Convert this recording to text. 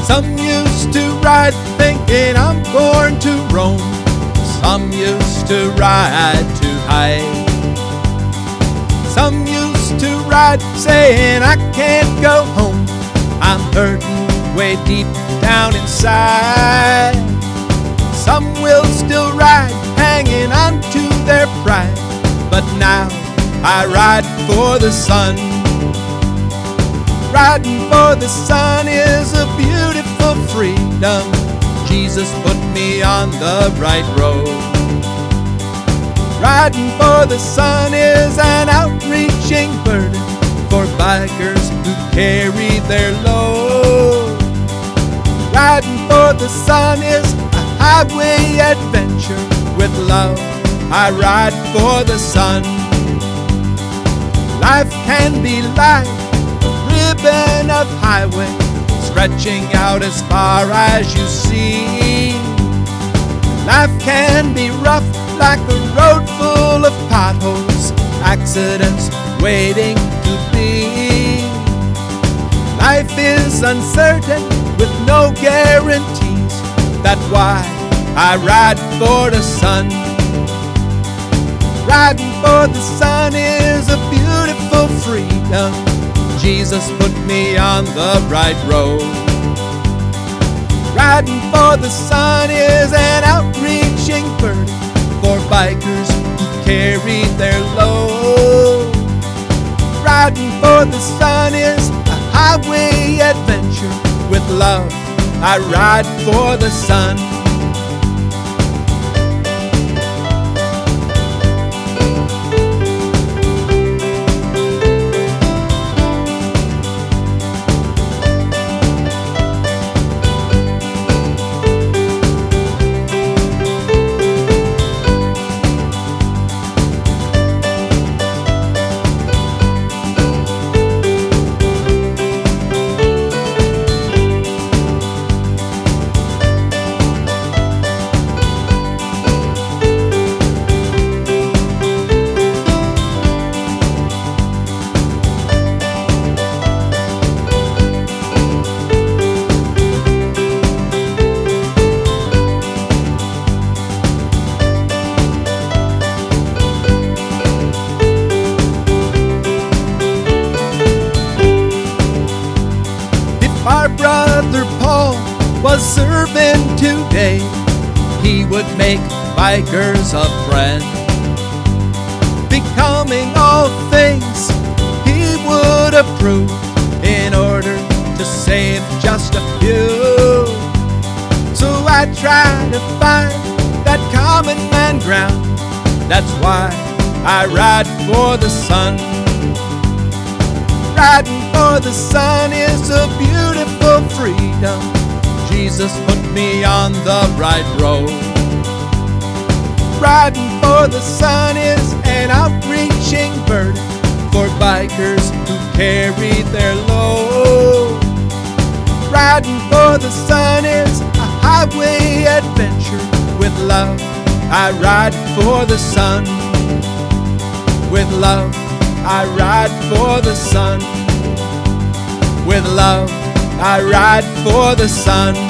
Some used to ride thinking I'm born to roam. Some used to ride to hide. Some used to ride saying I can't go home. I'm hurting way deep down inside. Some will still ride hanging on to their pride. But now I ride for the sun. Riding for the sun is a beautiful freedom. Jesus put me on the right road. Riding for the sun is an outreaching burden for bikers who carry their load. Riding for the sun is a highway adventure. With love, I ride for the sun. Life can be like a ribbon of highway stretching out as far as you see. Life can be rough like a road full of potholes, accidents waiting to be. Life is uncertain with no guarantees. That's why I ride for the sun. Riding for the sun is a beautiful freedom. Jesus put me on the right road. Riding for the sun is an outreaching burden for bikers who carry their load. Riding for the sun is a highway adventure. With love, I ride for the sun. Our brother Paul was serving today, he would make bikers a friend. Becoming all things he would approve in order to save just a few. So I try to find that common man ground. That's why I ride for the sun. Riding for the sun is a beautiful freedom. Jesus put me on the right road. Riding for the sun is an outreaching burden for bikers who carry their load. Riding for the sun is a highway adventure. With love, I ride for the sun. With love, I ride for the sun. With love, I ride for the sun.